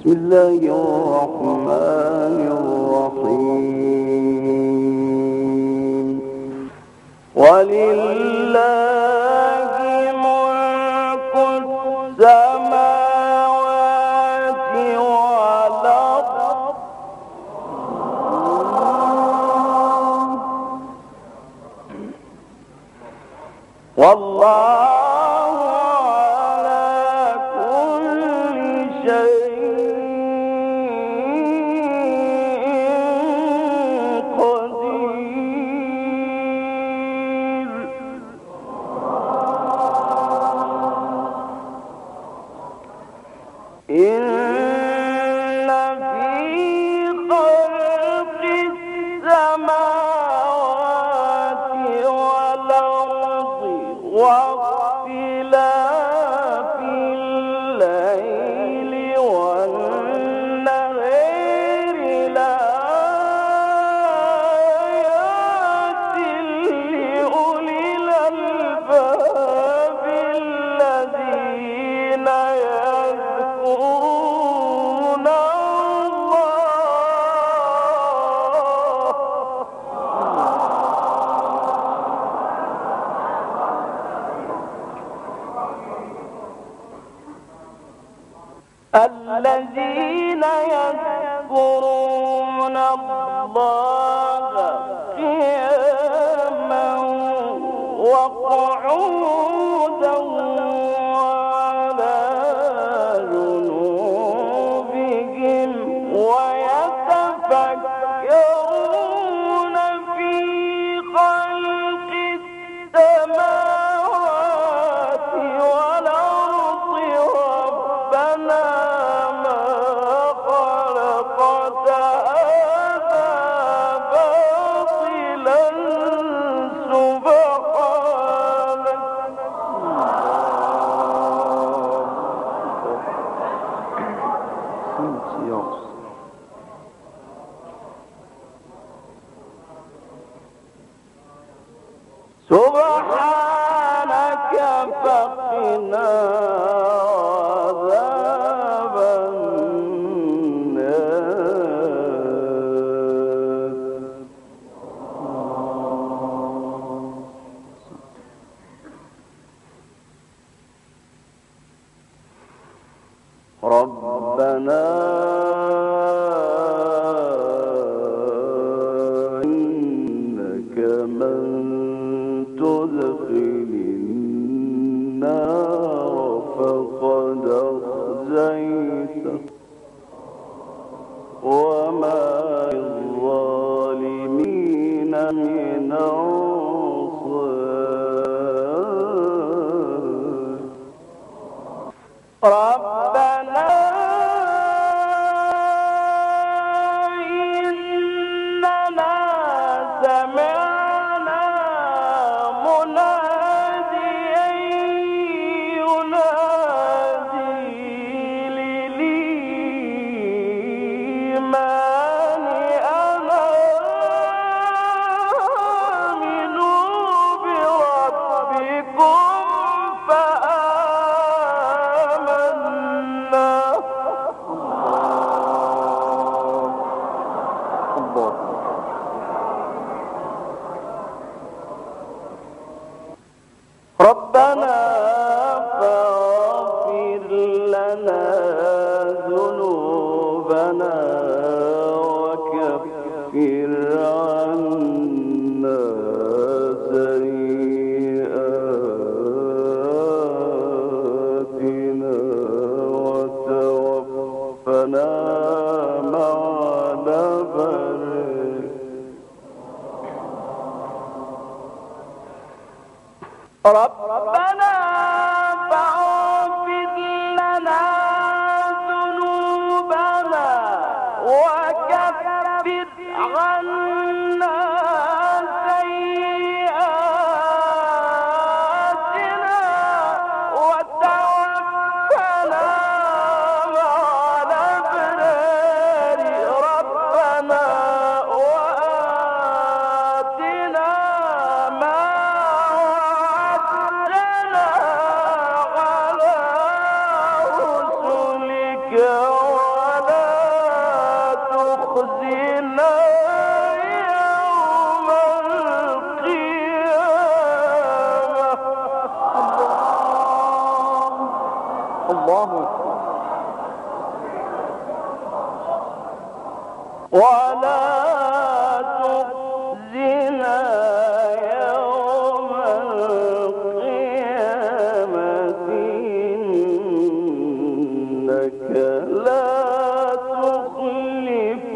الله الرحمن الرحيم ولله ملك السماوات والأرض والله واختلاف الليل والنهار لآيات لأولي الألباب الذين يذكرون الذين يذكرون الله قياما وقعودا وعلى جنوبهم ويتفكرون في خلق السماوات والأرض ربنا سبحانك فقنا عذاب النار ربنا إنك من تدخل النار فقد أخزيته وما للظالمين من أنصار ربنا إننا سمعنا مناديا ينادي للإيمان أن آمنوا بربكم فآمنا ربنا فاغفر لنا ذنوبنا وكفر عنا سيئاتنا وتوفنا مع الأبرار ربنا فاغفر لنا ذنوبنا وكفر عنا سيئاتنا وتوفنا مع الأبرار ربنا وآتنا ما وعدتنا على رسلك ولا تخزنا يوم القيامة إنك لا تخلف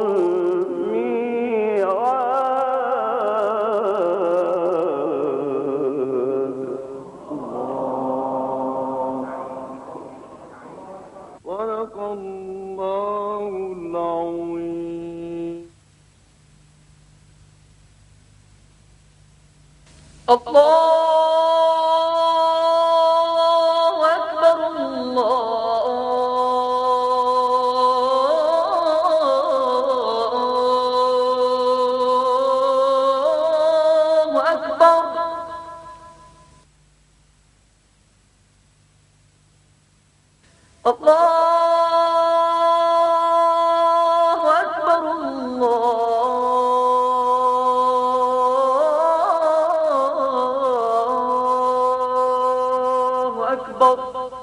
الميعاد. صدق الله العظيم. الله أكبر الله أكبر. الله أكبر الله أكبر.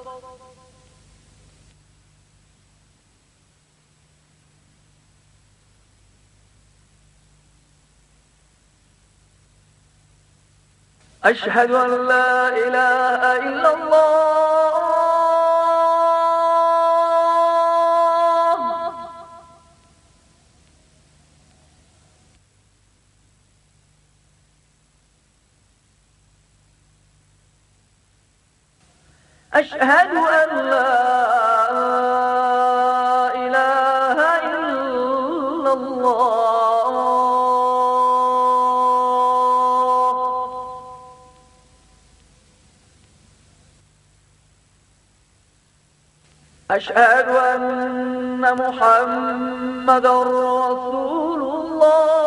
أشهد أن لا إله إلا الله. أشهد أن لا إله إلا الله. أشهد أن محمدًا رسول الله.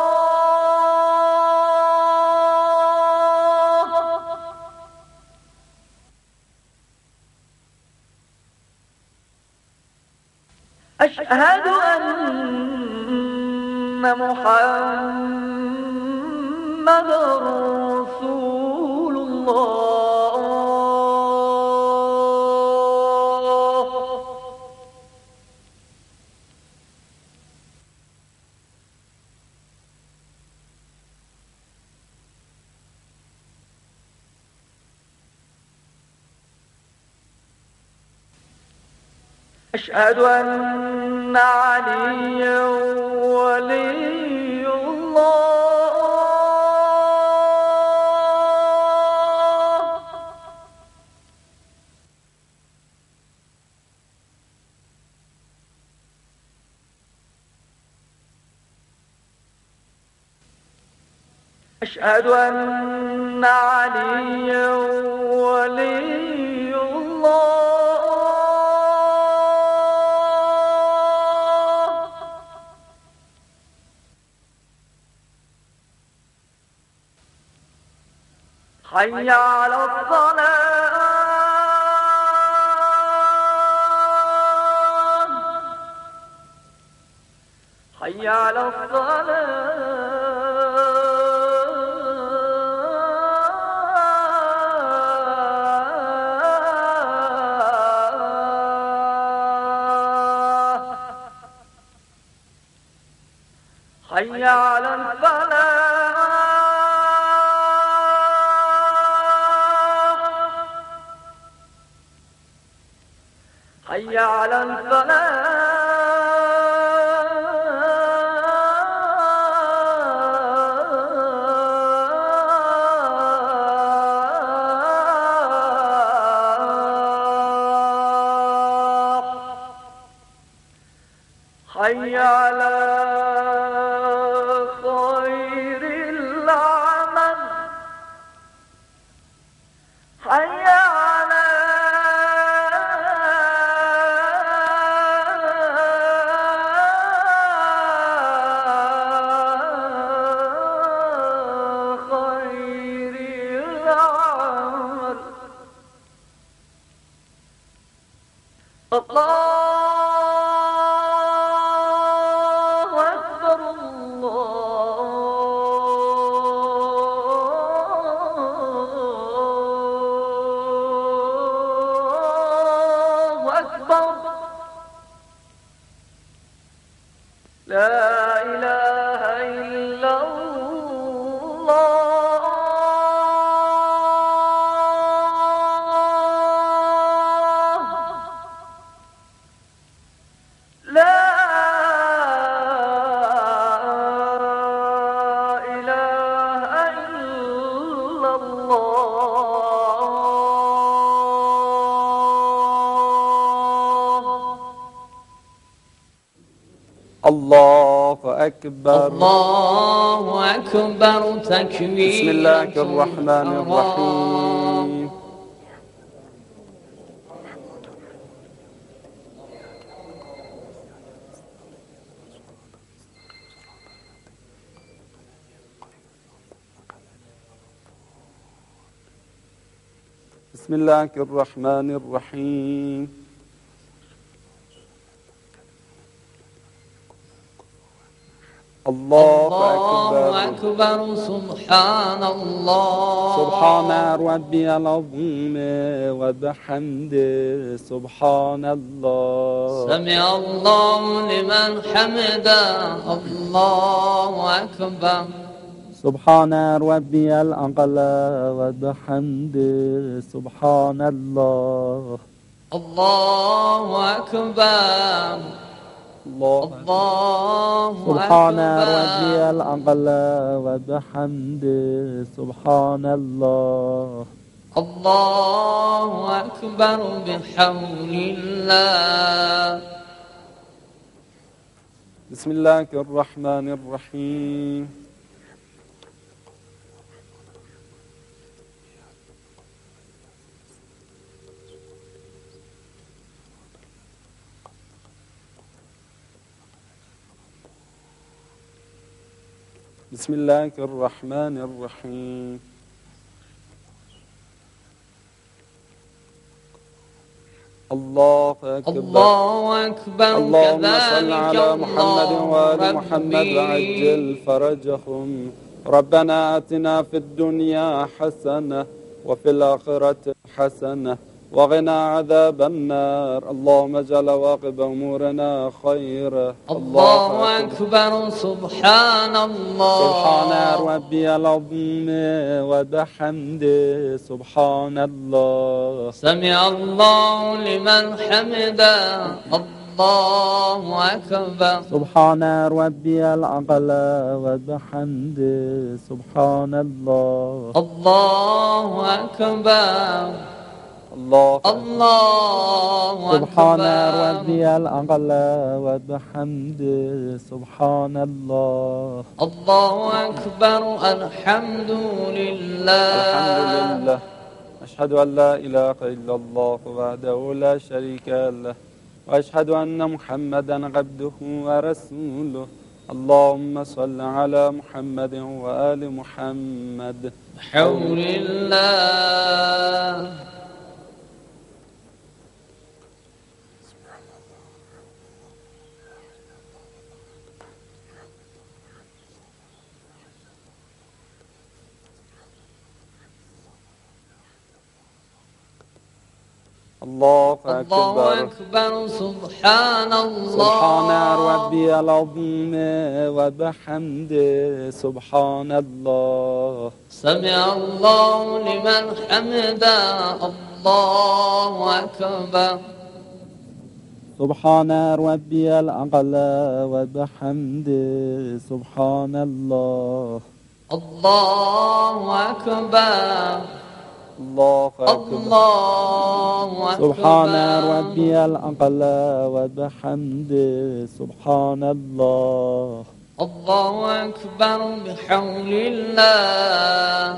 أشهد أن محمدًا رسول الله. أشهد أن عليا ولي الله. أشهد أن عليا ولي الله. حي على الصلاة. حي على الصلاة. حي على الفلاح. حي على الفلاح. حي على خير العمل. حي على خير العمل. الله أكبر لا إله إلا الله لا إله إلا الله الله أكبر. الله أكبر تكبيرة بسم الله الرحمن الحرام. الرحيم. بسم الله الرحمن الرحيم. الله الله أكبر. أكبر سبحان الله سبحان ربي العظيم وبحمده سبحان الله. سمع الله لمن حمده الله أكبر سبحان ربي الأعلى وبحمده سبحان الله. الله أكبر الله الله سبحان أكبر ربي الأعلى وبحمده سبحان الله. الله أكبر بحول الله. بسم الله الرحمن الرحيم. بسم الله الرحمن الرحيم. الله أكبر. الله أكبر اللهم صل كذلك على محمد وآل الله محمد ربي. وعجل فرجهم. ربنا آتنا في الدنيا حسنة وفي الآخرة حسنة وقنا عذاب النار. اللهم اجعل عواقب أمورنا خيرا. الله أكبر سبحان الله سبحان ربي العظيم وبحمده سبحان الله. سمع الله لمن حمده الله أكبر سبحان ربي الأعلى وبحمده سبحان الله. الله أكبر الله الله سبحان أكبر ربي الأعلى وبحمده سبحان الله. الله أكبر الحمد لله. الحمد لله. أشهد أن لا إله إلا الله وحده لا شريك له وأشهد أن محمدا عبده ورسوله. اللهم صل على محمد وآل محمد. حول الله. الله الله أكبر. أكبر سبحان الله سبحان ربي العظيم وبحمده سبحان الله. سمع الله لمن حمده الله أكبر سبحان ربي الأعلى وبحمده سبحان الله. الله أكبر الله أكبر. الله أكبر سبحان ربي الأعلى وبحمده سبحان الله. الله أكبر بحول الله.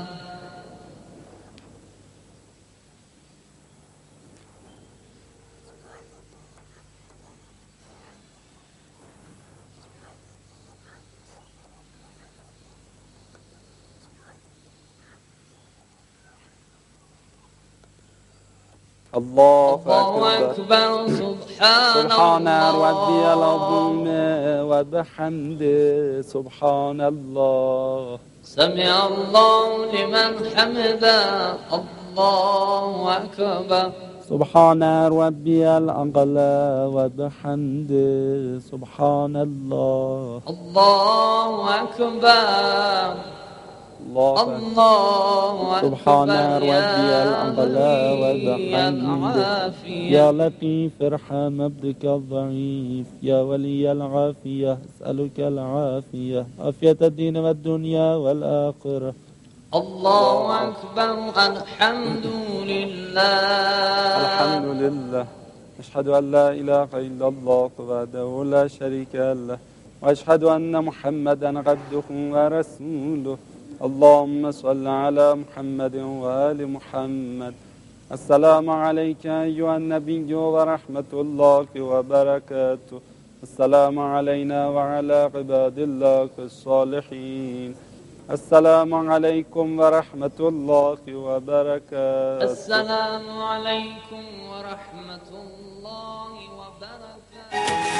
الله الله أكبر. أكبر سبحان سبحان الله ربي العظيم وبحمده سبحان الله. سمع الله لمن حمده الله أكبر سبحان ربي الأعلى وبحمده سبحان الله. الله أكبر. الله سبحان أكبر ربي يا الأعلى ولي وبحمده العافية. يا لطيف ارحم عبدك الضعيف يا ولي العافية أسألك العافية عافية الدين والدنيا والآخرة. الله أكبر. الحمد لله. الحمد لله. أشهد أن لا إله إلا الله وحده لا شريك له وأشهد أن محمدا عبده ورسوله. اللهم صل على محمد وآل محمد. السلام عليك أيها النبي ورحمة الله وبركاته. السلام علينا وعلى عباد الله الصالحين. السلام عليكم ورحمة الله وبركاته. السلام عليكم ورحمة الله وبركاته.